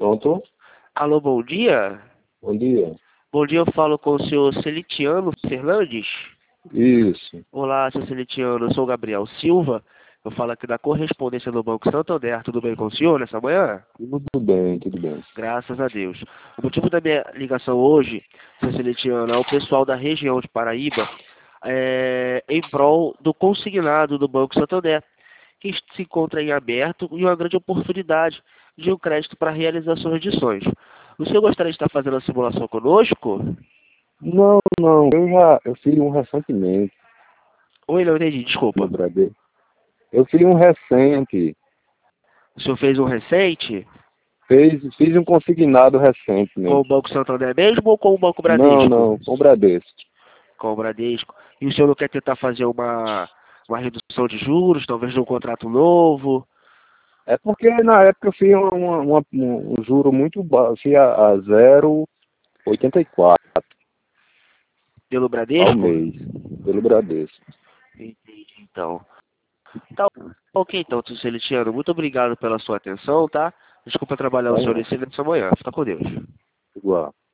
Pronto? Alô, bom dia. Bom dia. Bom dia, eu falo com o senhor Celitiano Fernandes. Isso. Olá, senhor Celitiano, eu sou o Gabriel Silva. Eu falo aqui da correspondência do Banco Santander. Tudo bem com o senhor nessa manhã? Tudo bem, tudo bem. Graças a Deus. O motivo da minha ligação hoje, senhor Celitiano, é o pessoal da região de Paraíba, em prol do consignado do Banco Santander, que se encontra em aberto e uma grande oportunidade de um crédito para realizações de sonhos. O senhor gostaria de estar fazendo a simulação conosco? Não, eu fiz um recentemente Oi, não entendi, no desculpa. Bradesco. Eu fiz um recente, O senhor fez um recente fiz um consignado com o recentemente. Banco Santander mesmo ou com o Banco Bradesco? Não, com o Bradesco. Com o Bradesco. E o senhor não quer tentar fazer uma redução de juros, talvez de um contrato novo, É porque na época eu fiz um juro muito baixo, fiz a 0,84 pelo ao Bradesco? mês, pelo Bradesco. Entendi, então. Tá ok, então, senhor Celestiano. Muito obrigado pela sua atenção, tá? Desculpa trabalhar o Tá, senhor nessa manhã. Fica com Deus. igual.